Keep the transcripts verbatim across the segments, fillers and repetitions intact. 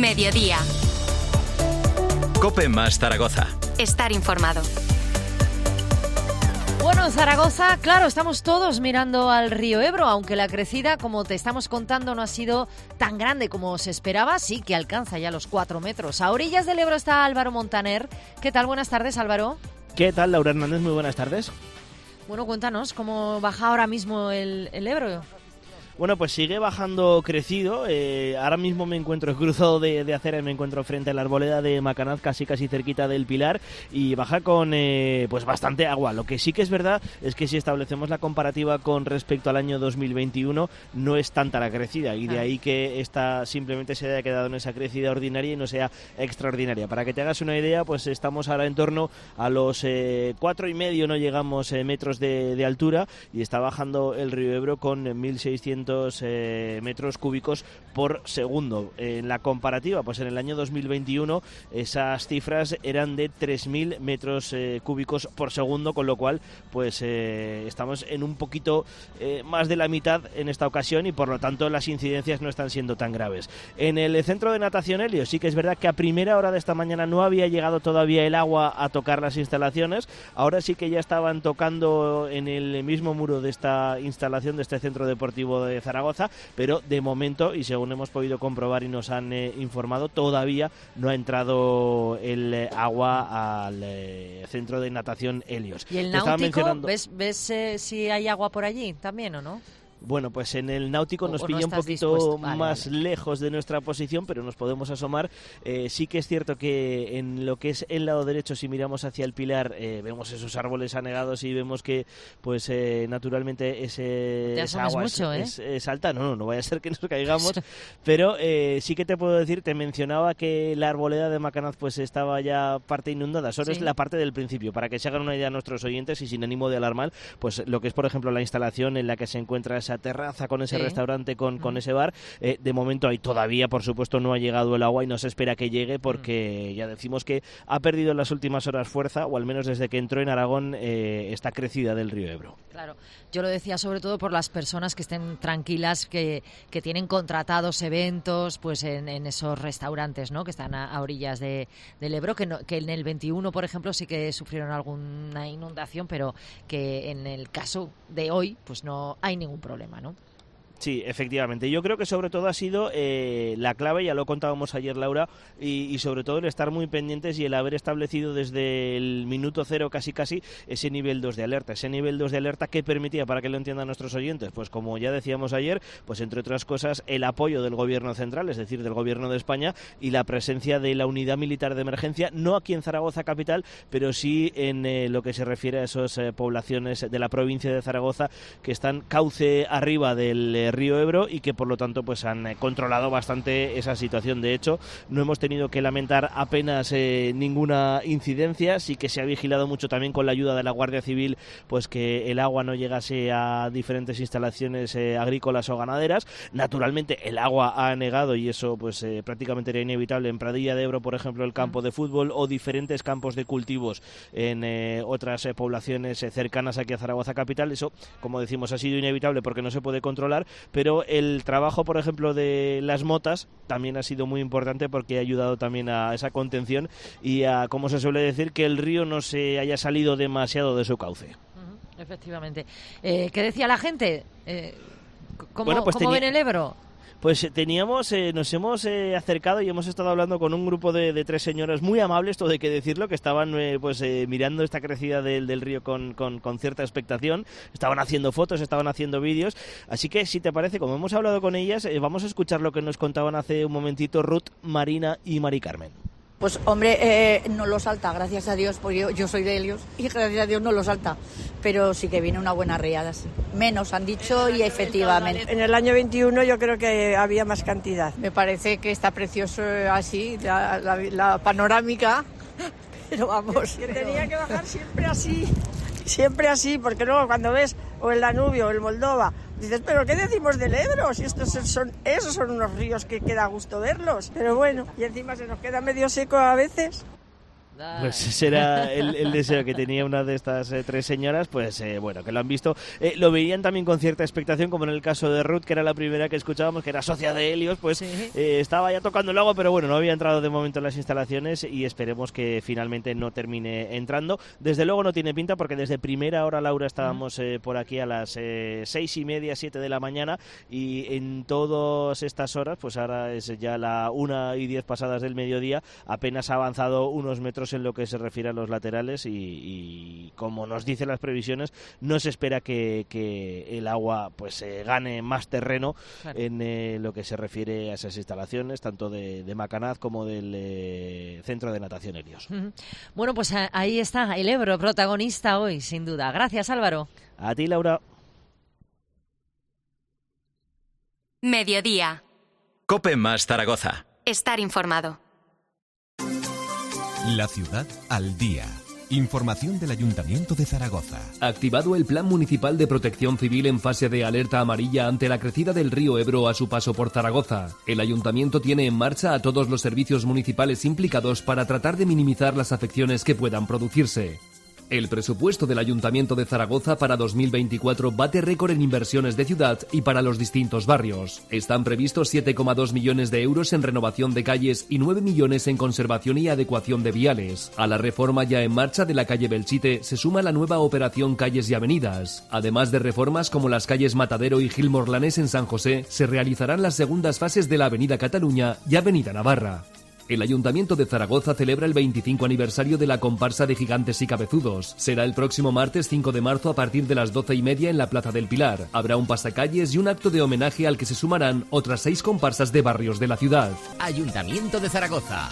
mediodía. COPE más Zaragoza. Estar informado. Bueno, en Zaragoza, claro, estamos todos mirando al río Ebro, aunque la crecida, como te estamos contando, no ha sido tan grande como se esperaba, sí que alcanza ya los cuatro metros. A orillas del Ebro está Álvaro Montaner. ¿Qué tal? Buenas tardes, Álvaro. ¿Qué tal, Laura Hernández? Muy buenas tardes. Bueno, cuéntanos, ¿cómo baja ahora mismo el, el Ebro? Bueno, pues sigue bajando crecido. Eh, ahora mismo me encuentro cruzado de, de acera y me encuentro frente a la arboleda de Macanaz, casi casi cerquita del Pilar, y baja con eh, pues bastante agua. Lo que sí que es verdad es que si establecemos la comparativa con respecto al año dos mil veintiuno, no es tanta la crecida, y de ahí que esta simplemente se haya quedado en esa crecida ordinaria y no sea extraordinaria. Para que te hagas una idea, pues estamos ahora en torno a los eh, cuatro y medio, no llegamos eh, metros de, de altura, y está bajando el río Ebro con mil seiscientos Eh, metros cúbicos por segundo. En la comparativa, pues en el año dos mil veintiuno esas cifras eran de tres mil metros eh, cúbicos por segundo, con lo cual pues eh, estamos en un poquito eh, más de la mitad en esta ocasión, y por lo tanto las incidencias no están siendo tan graves. En el centro de natación Helios sí que es verdad que a primera hora de esta mañana no había llegado todavía el agua a tocar las instalaciones. Ahora sí que ya estaban tocando en el mismo muro de esta instalación, de este centro deportivo de Zaragoza, pero de momento, y según hemos podido comprobar y nos han eh, informado, todavía no ha entrado el eh, agua al eh, centro de natación Helios. ¿Y el náutico? Mencionando... ¿Ves, ves eh, si hay agua por allí también o no? Bueno, pues en el náutico nos pilla no un poquito vale, más vale. lejos de nuestra posición, pero nos podemos asomar. Eh, sí que es cierto que en lo que es el lado derecho, si miramos hacia el Pilar, eh, vemos esos árboles anegados y vemos que, pues eh, naturalmente, ese, te esa agua mucho, es, ¿eh? es, es alta. No, no, no vaya a ser que nos caigamos. Pero eh, sí que te puedo decir, te mencionaba que la arboleda de Macanaz pues estaba ya parte inundada. Solo sí. Es la parte del principio, para que se hagan una idea nuestros oyentes, y sin ánimo de alarmar, pues lo que es, por ejemplo, la instalación en la que se encuentra esa terraza con ese Sí. restaurante, con, con ese bar, eh, de momento ahí todavía, por supuesto, no ha llegado el agua y no se espera que llegue, porque ya decimos que ha perdido en las últimas horas fuerza, o al menos desde que entró en Aragón eh, esta crecida del río Ebro. Claro, yo lo decía sobre todo por las personas que estén tranquilas, que, que tienen contratados eventos pues en, en esos restaurantes, ¿no?, que están a, a orillas de, del Ebro, que, no, que en el veintiuno, por ejemplo, sí que sufrieron alguna inundación, pero que en el caso de hoy pues no hay ningún problema, ¿no? Sí, efectivamente. Yo creo que sobre todo ha sido eh, la clave, ya lo contábamos ayer, Laura, y, y sobre todo el estar muy pendientes y el haber establecido desde el minuto cero casi casi ese nivel dos de alerta. Ese nivel dos de alerta que permitía, para que lo entiendan nuestros oyentes, pues como ya decíamos ayer, pues entre otras cosas el apoyo del gobierno central, es decir, del gobierno de España, y la presencia de la unidad militar de emergencia, no aquí en Zaragoza capital, pero sí en eh, lo que se refiere a esas eh, poblaciones de la provincia de Zaragoza que están cauce arriba del eh, río Ebro, y que por lo tanto pues han eh, controlado bastante esa situación. De hecho, no hemos tenido que lamentar apenas eh, ninguna incidencia. Sí que se ha vigilado mucho también con la ayuda de la Guardia Civil, pues que el agua no llegase a diferentes instalaciones eh, agrícolas o ganaderas. Naturalmente el agua ha anegado, y eso pues eh, prácticamente era inevitable en Pradilla de Ebro, por ejemplo, el campo de fútbol, o diferentes campos de cultivos en eh, otras eh, poblaciones eh, cercanas aquí a Zaragoza capital. Eso, como decimos, ha sido inevitable porque no se puede controlar, pero el trabajo, por ejemplo, de las motas también ha sido muy importante, porque ha ayudado también a esa contención y a, como se suele decir, que el río no se haya salido demasiado de su cauce. Uh-huh, efectivamente. Eh, ¿Qué decía la gente? Eh, ¿Cómo, bueno, pues ¿cómo tenía... ven el Ebro? Pues teníamos, eh, nos hemos eh, acercado y hemos estado hablando con un grupo de, de tres señoras muy amables, todo hay que decirlo, que estaban eh, pues eh, mirando esta crecida del, del río con, con, con cierta expectación. Estaban haciendo fotos, estaban haciendo vídeos. Así que, si te parece, como hemos hablado con ellas, eh, vamos a escuchar lo que nos contaban hace un momentito Ruth, Marina y Mari Carmen. Pues hombre, eh, no lo salta, gracias a Dios, porque yo, yo soy de Helios y gracias a Dios no lo salta, pero sí que viene una buena riada, sí. Menos han dicho, y efectivamente. En el año veintiuno yo creo que había más cantidad. Me parece que está precioso así, la, la, la panorámica, pero vamos. Que tenía que bajar siempre así, siempre así, porque luego cuando ves o el Danubio o el Moldova, dices, pero ¿qué decimos del Ebro? Si estos son, esos son unos ríos que queda gusto verlos. Pero bueno, y encima se nos queda medio seco a veces. Pues ese era el, el deseo que tenía una de estas eh, tres señoras, pues eh, bueno, que lo han visto. Eh, lo veían también con cierta expectación, como en el caso de Ruth, que era la primera que escuchábamos, que era socia de Helios, pues sí. eh, estaba ya tocando el agua, pero bueno, no había entrado de momento en las instalaciones y esperemos que finalmente no termine entrando. Desde luego no tiene pinta, porque desde primera hora, Laura, estábamos eh, por aquí a las eh, seis y media, siete de la mañana, y en todas estas horas, pues ahora es ya la una y diez pasadas del mediodía, apenas ha avanzado unos metros en lo que se refiere a los laterales y, y como nos dicen las previsiones, no se espera que, que el agua pues eh, gane más terreno claro. en eh, lo que se refiere a esas instalaciones, tanto de, de Macanaz como del eh, Centro de Natación Helios. Uh-huh. Bueno, pues ahí está el Ebro, protagonista hoy, sin duda. Gracias, Álvaro. A ti, Laura. Mediodía. COPE más Zaragoza. Estar informado. La ciudad al día. Información del Ayuntamiento de Zaragoza. Activado el Plan Municipal de Protección Civil en fase de alerta amarilla ante la crecida del río Ebro a su paso por Zaragoza. El Ayuntamiento tiene en marcha a todos los servicios municipales implicados para tratar de minimizar las afecciones que puedan producirse. El presupuesto del Ayuntamiento de Zaragoza para dos mil veinticuatro bate récord en inversiones de ciudad y para los distintos barrios. Están previstos siete coma dos millones de euros en renovación de calles y nueve millones en conservación y adecuación de viales. A la reforma ya en marcha de la calle Belchite se suma la nueva operación Calles y Avenidas. Además de reformas como las calles Matadero y Gil Morlanes en San José, se realizarán las segundas fases de la Avenida Cataluña y Avenida Navarra. El Ayuntamiento de Zaragoza celebra el veinticinco aniversario de la comparsa de Gigantes y Cabezudos. Será el próximo martes cinco de marzo a partir de las doce y media en la Plaza del Pilar. Habrá un pasacalles y un acto de homenaje al que se sumarán otras seis comparsas de barrios de la ciudad. Ayuntamiento de Zaragoza.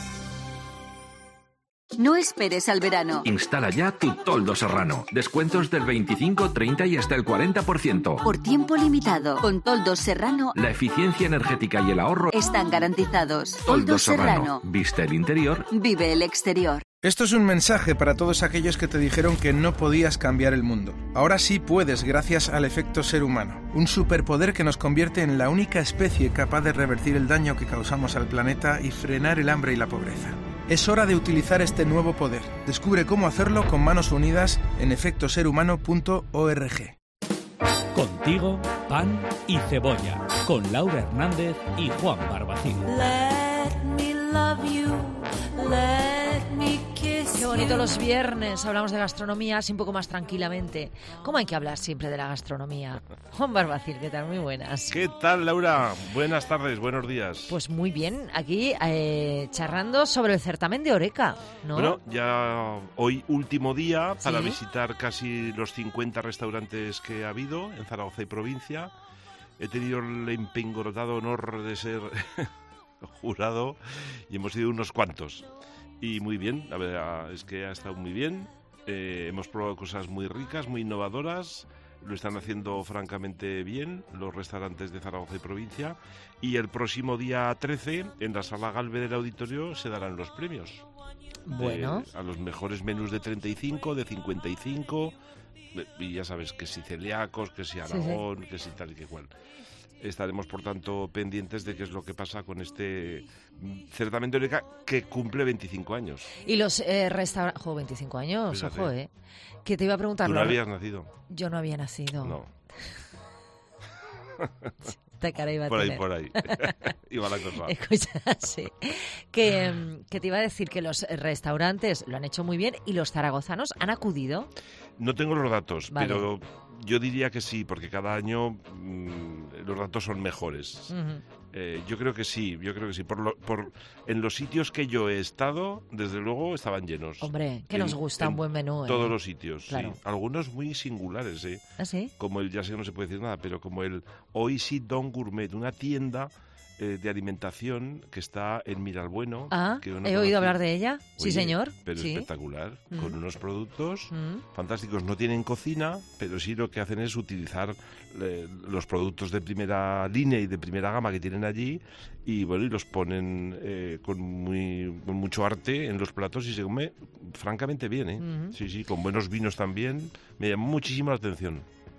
No esperes al verano. Instala ya tu toldo serrano. Descuentos del veinticinco, treinta y hasta el cuarenta por ciento. Por tiempo limitado. Con Toldos Serrano, la eficiencia energética y el ahorro están garantizados. Toldos Serrano. Viste el interior, vive el exterior. Esto es un mensaje para todos aquellos que te dijeron que no podías cambiar el mundo. Ahora sí puedes, gracias al efecto ser humano. Un superpoder que nos convierte en la única especie capaz de revertir el daño que causamos al planeta y frenar el hambre y la pobreza. Es hora de utilizar este nuevo poder. Descubre cómo hacerlo con manos unidas en efecto ser humano punto org. Contigo, pan y cebolla. Con Laura Hernández y Juan Barbacín. Let me love you. Let me kiss Qué bonito los viernes. Hablamos de gastronomía así un poco más tranquilamente. ¿Cómo hay que hablar siempre de la gastronomía? Juan Barbacín, ¿qué tal? Muy buenas. ¿Qué tal, Laura? Buenas tardes, buenos días. Pues muy bien, aquí eh, charlando sobre el certamen de Horeca, ¿no? Bueno, ya hoy último día para ¿Sí? visitar casi los cincuenta restaurantes que ha habido en Zaragoza y provincia. He tenido el empingorotado honor de ser jurado y hemos ido unos cuantos. Y muy bien, la verdad es que ha estado muy bien. Eh, hemos probado cosas muy ricas, muy innovadoras. Lo están haciendo francamente bien los restaurantes de Zaragoza y provincia. Y el próximo día trece, en la Sala Galve del Auditorio, se darán los premios. Bueno. De, a los mejores menús de treinta y cinco, de cincuenta y cinco. Y ya sabes, que si celíacos, que si Aragón, sí, sí. que si tal y que cual. Estaremos, por tanto, pendientes de qué es lo que pasa con este certamen de Horeca que cumple veinticinco años. Y los eh, restaurantes... Jo, veinticinco años, Fíjate. ojo, ¿eh? Que te iba a preguntar... ¿Tú no habías nacido? Yo no había nacido. No. Esta cara iba a por tener. ahí, por ahí. Iba la cosa. Escucha, sí. Que, que te iba a decir que los restaurantes lo han hecho muy bien y los zaragozanos han acudido. No tengo los datos, vale. pero yo diría que sí, porque cada año mmm, los datos son mejores. Uh-huh. Eh, yo creo que sí, yo creo que sí. Por, lo, por En los sitios que yo he estado, desde luego estaban llenos. Hombre, que en, nos gusta un buen menú. ¿eh? Todos los sitios, claro. sí. Algunos muy singulares, ¿eh? ¿Ah, sí? Como el, ya sé que no se puede decir nada, pero como el Oishi Don Gourmet, una tienda eh, de alimentación que está en Miralbueno. Ah, que he conoce. Oído hablar de ella. Oye, sí, señor. Pero sí. espectacular, mm. con unos productos mm. fantásticos. No tienen cocina, pero sí lo que hacen es utilizar eh, los productos de primera línea y de primera gama que tienen allí y bueno y los ponen eh, con muy con mucho arte en los platos y se come francamente bien, ¿eh? Mm. Sí, sí, con buenos vinos también. Me llamó muchísimo la atención.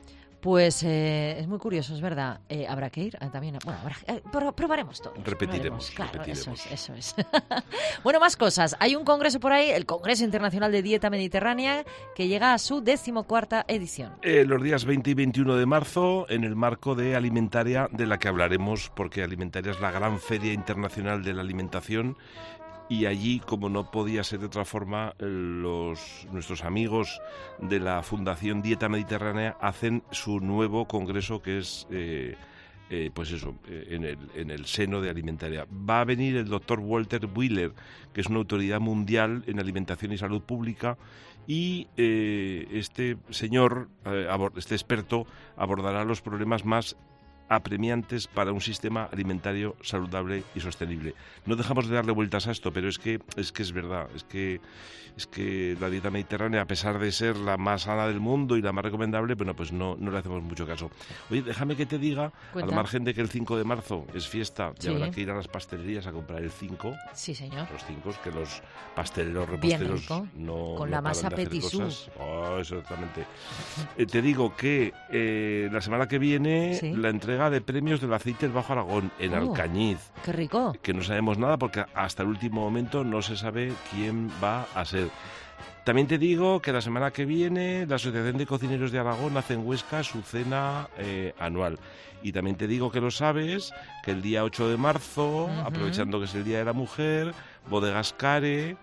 Pues eh, es muy curioso, es verdad. Eh, habrá que ir eh, también. Bueno, habrá, eh, pro- probaremos todo. Repetiremos. Probaremos. Claro, repetiremos. eso es, eso es. Bueno, más cosas. Hay un congreso por ahí, el Congreso Internacional de Dieta Mediterránea, que llega a su decimocuarta edición. Eh, los días veinte y veintiuno de marzo, en el marco de Alimentaria, de la que hablaremos, porque Alimentaria es la gran feria internacional de la alimentación. Y allí, como no podía ser de otra forma, los, nuestros amigos de la Fundación Dieta Mediterránea hacen su nuevo congreso, que es, eh, eh, pues eso, eh, en, el, en el seno de Alimentaria. Va a venir el doctor Walter Wheeler, que es una autoridad mundial en alimentación y salud pública, y eh, este señor, eh, abord, este experto, abordará los problemas más apremiantes para un sistema alimentario saludable y sostenible. No dejamos de darle vueltas a esto, pero es que es que es verdad, es que es que la dieta mediterránea, a pesar de ser la más sana del mundo y la más recomendable, bueno, pues no, no le hacemos mucho caso. Oye, déjame que te diga, Cuenta. al margen de que el cinco de marzo es fiesta, Sí. y habrá que ir a las pastelerías a comprar el cinco. Sí, señor. Los cinco, que los pasteleros Bien reposteros rico. no Con no la paran masa de hacer petit cosas. Oh, exactamente. Eh, te digo que eh, la semana que viene Sí. la entrega de premios del aceite del Bajo Aragón en Oh. Alcañiz, Qué rico. que no sabemos nada porque hasta el último momento no se sabe quién va a ser. También te digo que la semana que viene la Asociación de Cocineros de Aragón hace en Huesca su cena eh, anual. Y también te digo que lo sabes, que el día ocho de marzo, Ujú. aprovechando que es el Día de la Mujer, Bodegas Care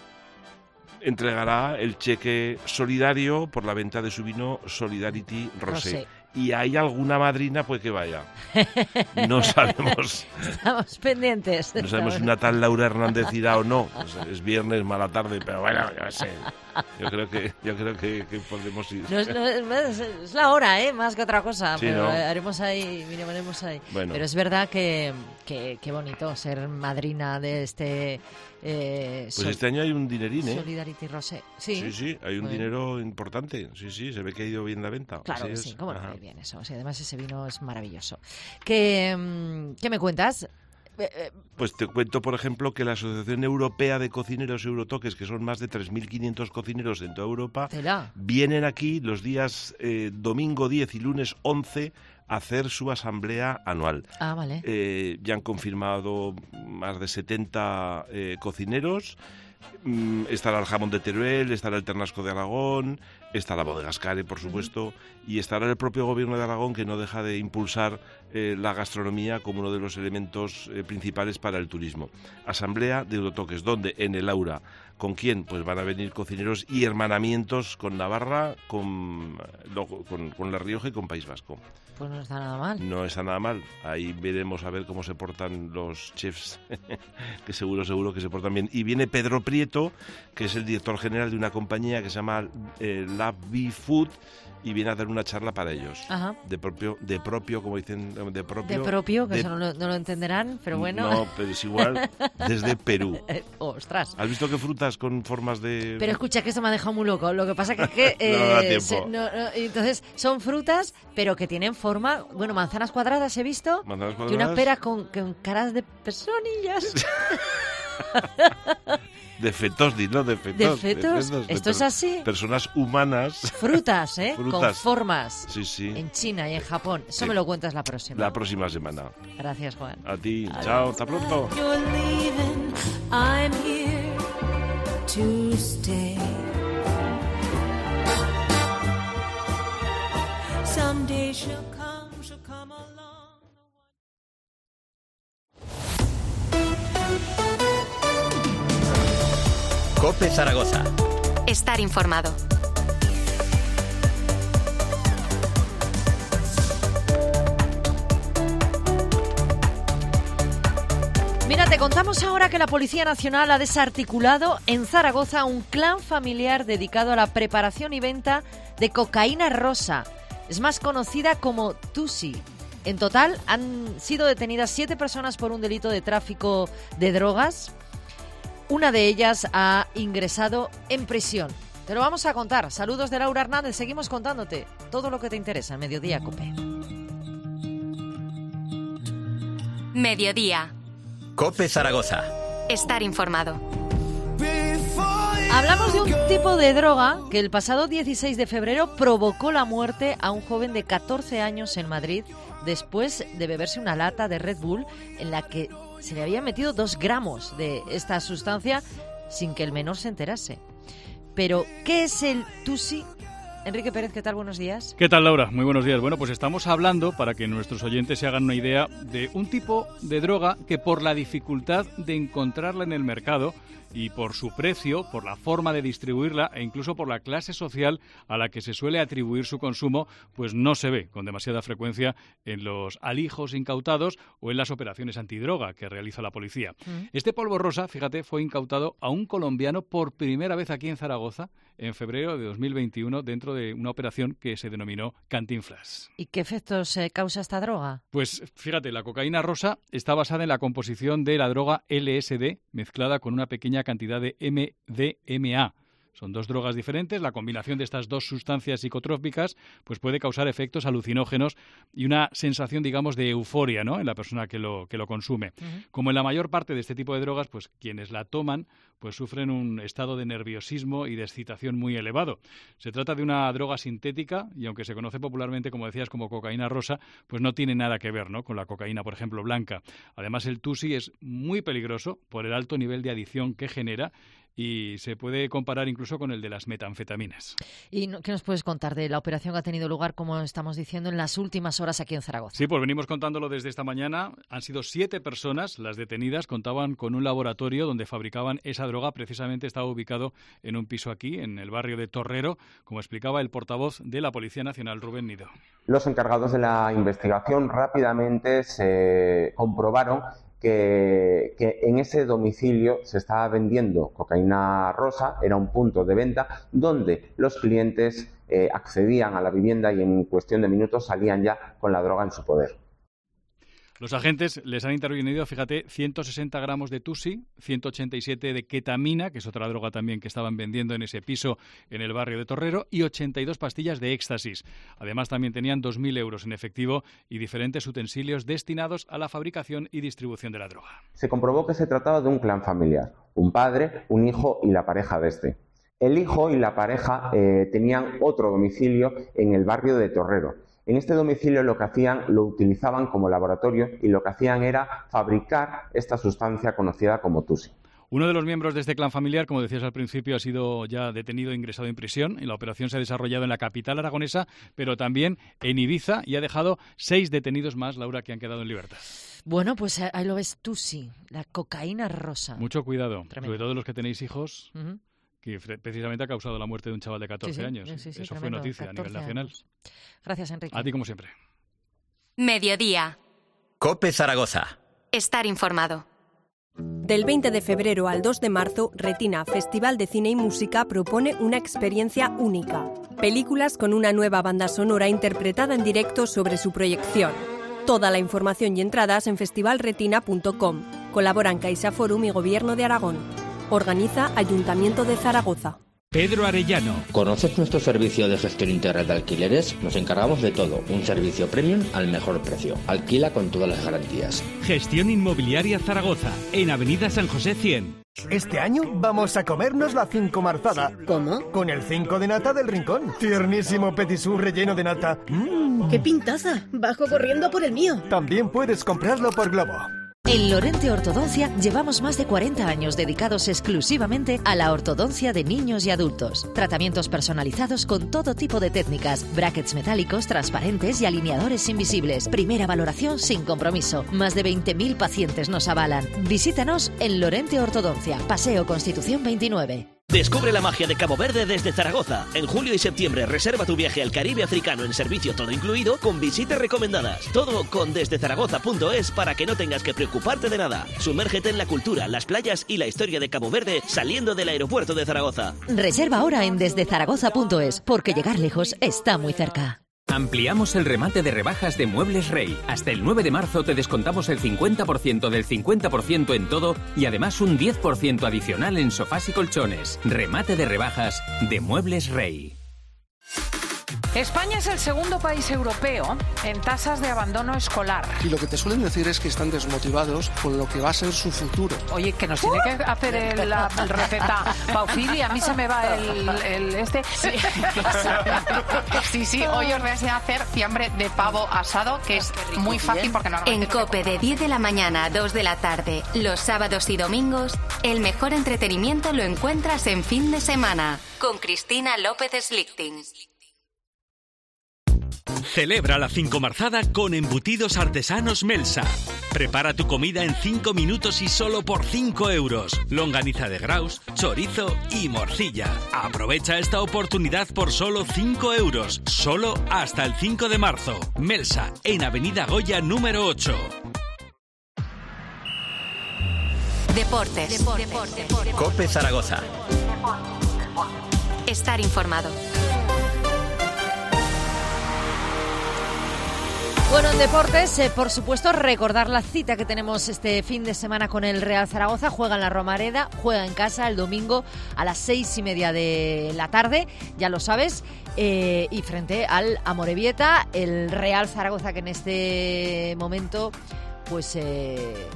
entregará el cheque solidario por la venta de su vino Solidarity Rosé. Rosé. Y hay alguna madrina, pues que vaya. No sabemos. Estamos pendientes. No sabemos si una tal Laura Hernández irá o no. Es, es viernes, mala tarde, pero bueno, yo sé. Yo creo que, yo creo que, que podemos ir. No es, no es- es la hora, ¿eh? Más que otra cosa. Sí, pero ¿no? haremos ahí, miraremos ahí. Bueno. Pero es verdad que, que, que bonito ser madrina de este... Eh, Pues sol- este año hay un dinerín, ¿eh? Solidarity Rosé. Sí, Sí, sí, hay un Muy bien. dinero importante. Sí, sí, se ve que ha ido bien la venta. Claro Así que es. sí, cómo no Ajá. va bien eso. O sea, además ese vino es maravilloso. ¿Qué, mm, ¿qué me cuentas? Eh, eh, Pues te cuento, por ejemplo, que la Asociación Europea de Cocineros Eurotoques, que son más de tres mil quinientos cocineros en toda Europa, Tela. vienen aquí los días eh, domingo diez y lunes once a hacer su asamblea anual. Ah, vale. Eh, ya han confirmado más de setenta eh, cocineros. Mm, estará el jamón de Teruel, estará el ternasco de Aragón, está la Bodegas Care, por supuesto, y estará el propio gobierno de Aragón, que no deja de impulsar eh, la gastronomía como uno de los elementos eh, principales para el turismo. Asamblea de Eurotoques, donde en el Aura. ¿Con quién? Pues van a venir cocineros y hermanamientos con Navarra, con, lo- con, con La Rioja y con País Vasco. Pues no está nada mal. No está nada mal. Ahí veremos a ver cómo se portan los chefs, que seguro, seguro que se portan bien. Y viene Pedro Prieto, que es el director general de una compañía que se llama eh, Lab Bee Food, y viene a dar una charla para ellos. Ajá. De propio, de propio, como dicen, de propio. De propio, que de- eso no lo, no lo entenderán, pero bueno. No, pero es igual, desde Perú. Eh, ostras. ¿Has visto qué frutas con formas de...? Pero escucha, que esto me ha dejado muy loco. Lo que pasa que es que... No da eh, tiempo. se- no, no, entonces, son frutas, pero que tienen forma... Bueno, manzanas cuadradas he visto. Manzanas Y unas cuadradas. peras con, con caras de personillas. De fetos, di, ¿no? De fetos. ¿De fetos? de ¿Esto es per- así? Personas humanas. Frutas, ¿eh? Con Frutas. formas. Sí, sí. En China y en Japón. Eso Sí. me lo cuentas la próxima. La próxima semana. Gracias, Juan. A ti. Chao. Hasta pronto. You're leaving, I'm here to stay. Someday she'll come, she'll come along. COPE Zaragoza. Estar informado. Mira, te contamos ahora que la Policía Nacional ha desarticulado en Zaragoza un clan familiar dedicado a la preparación y venta de cocaína rosa. Es más conocida como Tusi. En total han sido detenidas siete personas por un delito de tráfico de drogas. Una de ellas ha ingresado en prisión. Te lo vamos a contar. Saludos de Laura Hernández. Seguimos contándote todo lo que te interesa en Mediodía COPE. Mediodía. COPE Zaragoza. Estar informado. Hablamos de un tipo de droga que el pasado dieciséis de febrero provocó la muerte a un joven de catorce años en Madrid después de beberse una lata de Red Bull en la que se le habían metido dos gramos de esta sustancia sin que el menor se enterase. Pero, ¿qué es el Tusi? Enrique Pérez, ¿qué tal? Buenos días. ¿Qué tal, Laura? Muy buenos días. Bueno, pues estamos hablando, para que nuestros oyentes se hagan una idea, de un tipo de droga que por la dificultad de encontrarla en el mercado y por su precio, por la forma de distribuirla e incluso por la clase social a la que se suele atribuir su consumo, pues no se ve con demasiada frecuencia en los alijos incautados o en las operaciones antidroga que realiza la policía. Mm. Este polvo rosa, fíjate, fue incautado a un colombiano por primera vez aquí en Zaragoza en febrero de dos mil veintiuno dentro de una operación que se denominó Cantinflas. ¿Y qué efectos eh, causa esta droga? Pues fíjate, la cocaína rosa está basada en la composición de la droga L S D mezclada con una pequeña cantidad de M D M A. Son dos drogas diferentes. La combinación de estas dos sustancias psicotrópicas pues puede causar efectos alucinógenos y una sensación, digamos, de euforia, ¿no?, en la persona que lo, que lo consume. Uh-huh. Como en la mayor parte de este tipo de drogas, pues quienes la toman pues sufren un estado de nerviosismo y de excitación muy elevado. Se trata de una droga sintética y aunque se conoce popularmente, como decías, como cocaína rosa, pues no tiene nada que ver, ¿no?, con la cocaína, por ejemplo, blanca. Además, el Tusi es muy peligroso por el alto nivel de adicción que genera y se puede comparar incluso con el de las metanfetaminas. ¿Y qué nos puedes contar de la operación que ha tenido lugar, como estamos diciendo, en las últimas horas aquí en Zaragoza? Sí, pues venimos contándolo desde esta mañana. Han sido siete personas las detenidas. Contaban con un laboratorio donde fabricaban esa droga. Precisamente estaba ubicado en un piso aquí, en el barrio de Torrero, como explicaba el portavoz de la Policía Nacional, Rubén Nido. Los encargados de la investigación rápidamente se comprobaron Que, que en ese domicilio se estaba vendiendo cocaína rosa, era un punto de venta donde los clientes eh, accedían a la vivienda y en cuestión de minutos salían ya con la droga en su poder. Los agentes les han intervenido, fíjate, ciento sesenta gramos de Tusi, ciento ochenta y siete de ketamina, que es otra droga también que estaban vendiendo en ese piso en el barrio de Torrero, y ochenta y dos pastillas de éxtasis. Además, también tenían dos mil euros en efectivo y diferentes utensilios destinados a la fabricación y distribución de la droga. Se comprobó que se trataba de un clan familiar, un padre, un hijo y la pareja de este. El hijo y la pareja eh, tenían otro domicilio en el barrio de Torrero. En este domicilio lo que hacían, lo utilizaban como laboratorio y lo que hacían era fabricar esta sustancia conocida como Tusi. Uno de los miembros de este clan familiar, como decías al principio, ha sido ya detenido e ingresado en prisión. La operación se ha desarrollado en la capital aragonesa, pero también en Ibiza, y ha dejado seis detenidos más, Laura, que han quedado en libertad. Bueno, pues ahí lo ves, Tusi, la cocaína rosa. Mucho cuidado, Tremendo. sobre todo los que tenéis hijos. Uh-huh. Que precisamente ha causado la muerte de un chaval de catorce sí, sí, años. Sí, sí, Eso tremendo, fue noticia a nivel nacional. Años. Gracias, Enrique. A ti, como siempre. Mediodía. COPE Zaragoza. Estar informado. Del veinte de febrero al dos de marzo, Retina, Festival de Cine y Música, propone una experiencia única. Películas con una nueva banda sonora interpretada en directo sobre su proyección. Toda la información y entradas en festivalretina punto com. Colaboran CaixaForum y Gobierno de Aragón. Organiza Ayuntamiento de Zaragoza. Pedro Arellano. ¿Conoces nuestro servicio de gestión integral de alquileres? Nos encargamos de todo. Un servicio premium al mejor precio. Alquila con todas las garantías. Gestión Inmobiliaria Zaragoza, en Avenida San José cien. Este año vamos a comernos la cinco marzada. ¿Cómo? Con el cinco de nata del Rincón. Tiernísimo petisú relleno de nata. ¡Mmm! ¡Qué pintaza! Bajo corriendo por el mío. También puedes comprarlo por Globo. En Lorente Ortodoncia llevamos más de cuarenta años dedicados exclusivamente a la ortodoncia de niños y adultos. Tratamientos personalizados con todo tipo de técnicas, brackets metálicos, transparentes y alineadores invisibles. Primera valoración sin compromiso. Más de veinte mil pacientes nos avalan. Visítanos en Lorente Ortodoncia, Paseo Constitución veintinueve. Descubre la magia de Cabo Verde desde Zaragoza. En julio y septiembre reserva tu viaje al Caribe africano en servicio todo incluido con visitas recomendadas. Todo con desde zaragoza punto es para que no tengas que preocuparte de nada. Sumérgete en la cultura, las playas y la historia de Cabo Verde saliendo del aeropuerto de Zaragoza. Reserva ahora en desde zaragoza punto es porque llegar lejos está muy cerca. Ampliamos el remate de rebajas de Muebles Rey. Hasta el nueve de marzo te descontamos el cincuenta por ciento del cincuenta por ciento en todo y además un diez por ciento adicional en sofás y colchones. Remate de rebajas de Muebles Rey. España es el segundo país europeo en tasas de abandono escolar. Y lo que te suelen decir es que están desmotivados con lo que va a ser su futuro. Oye, que nos tiene que hacer el, la receta Paufili, a mí se me va el, el este. Sí. sí, sí, hoy os voy a enseñar a hacer fiambre de pavo asado, que es muy fácil porque normalmente... En COPE de diez de la mañana a dos de la tarde, los sábados y domingos, el mejor entretenimiento lo encuentras en Fin de Semana, con Cristina López Slichting. Celebra la cincomarzada con Embutidos Artesanos Melsa. Prepara tu comida en cinco minutos y solo por cinco euros. Longaniza de Graus, chorizo y morcilla. Aprovecha esta oportunidad por solo cinco euros. Solo hasta el cinco de marzo. Melsa, en Avenida Goya número ocho. Deportes. Deportes. Deportes. COPE Zaragoza. Estar informado. Bueno, en deportes, eh, por supuesto, recordar la cita que tenemos este fin de semana con el Real Zaragoza. Juega en la Romareda, juega en casa el domingo a las seis y media de la tarde, ya lo sabes, eh, y frente al Amorebieta, el Real Zaragoza que en este momento, pues eh,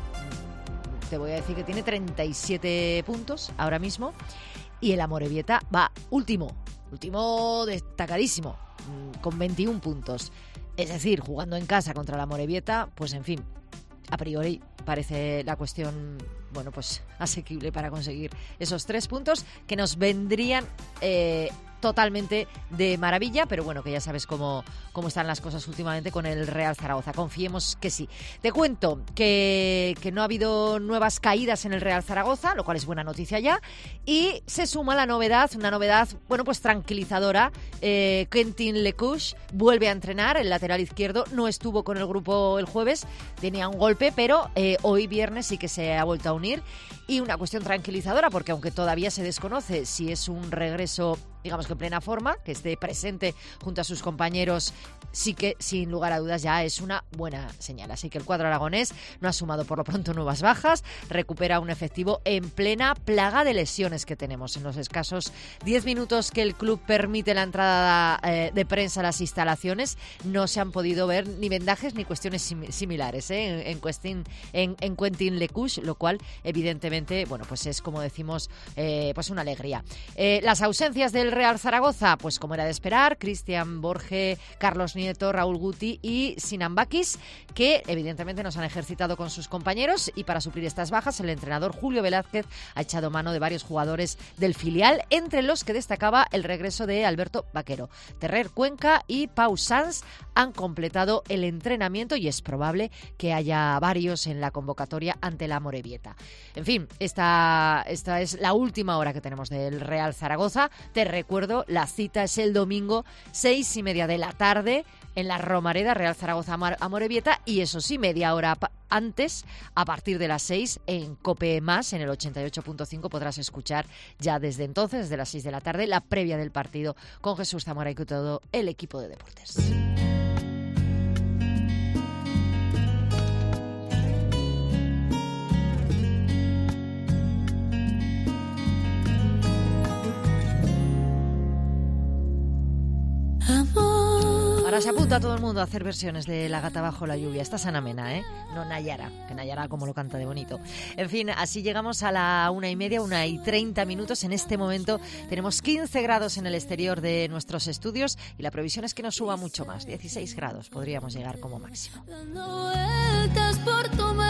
te voy a decir que tiene treinta y siete puntos ahora mismo, y el Amorebieta va último, último destacadísimo, con veintiún puntos. Es decir, jugando en casa contra la Amorebieta, pues en fin, a priori parece la cuestión, bueno, pues asequible para conseguir esos tres puntos que nos vendrían eh, totalmente de maravilla, pero bueno, que ya sabes cómo, cómo están las cosas últimamente con el Real Zaragoza. Confiemos que sí. Te cuento que, que no ha habido nuevas caídas en el Real Zaragoza, lo cual es buena noticia ya, y se suma la novedad, una novedad, bueno, pues tranquilizadora. Eh, Quentin Lecouche vuelve a entrenar, el lateral izquierdo no estuvo con el grupo el jueves, tenía un golpe, pero eh, hoy viernes sí que se ha vuelto a unir, y una cuestión tranquilizadora, porque aunque todavía se desconoce si es un regreso, digamos que en plena forma, que esté presente junto a sus compañeros, sí que sin lugar a dudas ya es una buena señal. Así que el cuadro aragonés no ha sumado por lo pronto nuevas bajas, recupera un efectivo en plena plaga de lesiones que tenemos. En los escasos diez minutos que el club permite la entrada eh, de prensa a las instalaciones, no se han podido ver ni vendajes ni cuestiones sim- similares ¿eh? en, en, Quentin, en, en Quentin Lecouche, lo cual evidentemente, bueno, pues es como decimos, eh, pues una alegría. Eh, las ausencias del Real Zaragoza, pues como era de esperar, Cristian Borge, Carlos Nieto, Raúl Guti y Sinan Bakis, que evidentemente nos han ejercitado con sus compañeros, y para suplir estas bajas el entrenador Julio Velázquez ha echado mano de varios jugadores del filial, entre los que destacaba el regreso de Alberto Vaquero. Terrer Cuenca y Pau Sanz han completado el entrenamiento y es probable que haya varios en la convocatoria ante la Amorebieta. En fin, esta, esta es la última hora que tenemos del Real Zaragoza. Te recuerdo, la cita es el domingo, seis y media de la tarde, en la Romareda, Real Zaragoza Amorebieta, y eso sí, media hora antes, a partir de las seis, en COPE Más, en el ochenta y ocho punto cinco, podrás escuchar ya desde entonces, desde las seis de la tarde, la previa del partido con Jesús Zamora y con todo el equipo de deportes. Ahora se apunta a todo el mundo a hacer versiones de La gata bajo la lluvia. Esta es Ana Mena, ¿eh? No Nayara, que Nayara como lo canta de bonito. En fin, así llegamos a la una y media, una y treinta minutos. En este momento tenemos quince grados en el exterior de nuestros estudios y la previsión es que no suba mucho más. dieciséis grados podríamos llegar como máximo. Dando vueltas por tu